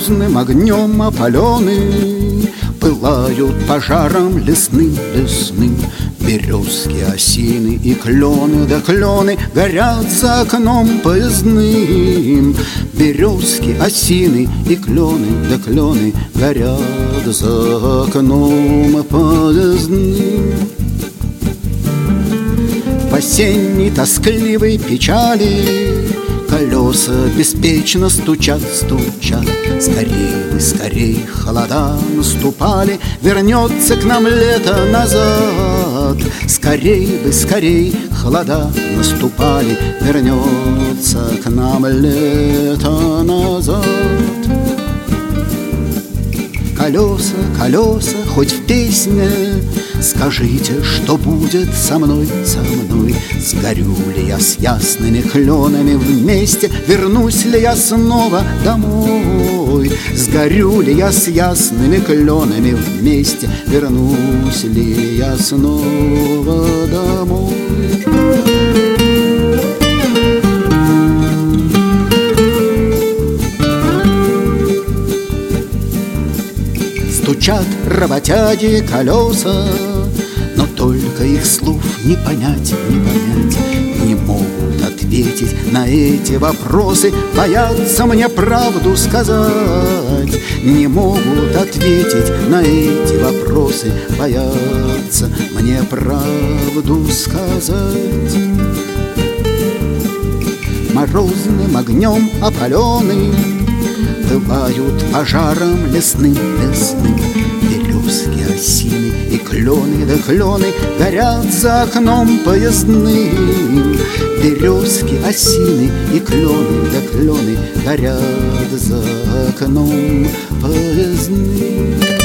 Морозным огнем опалены пылают пожаром лесным. Березки, осины и клены, да клены горят за окном поездным. Березки, осины и клены, да клены горят за окном поездным. В осенней тоскливой печали колеса беспечно стучат. Скорей холода наступали, вернется к нам лето назад. Скорей холода наступали, вернется к нам лето назад. Колеса, хоть в песне скажите, что будет со мной. Сгорю ли я с ясными кленами вместе, вернусь ли я снова домой? Сгорю ли я с ясными кленами вместе, вернусь ли я снова домой? Стучат работяги колеса, но только их слов не понять. Не могут ответить на эти вопросы, боятся мне правду сказать. Не могут ответить на эти вопросы, боятся мне правду сказать. Морозным огнем опалены бывают пожаром лесным. Березки, осины и клены, да клены горят за окном поездным. Березки, осины и клены, да клены горят за окном поездным.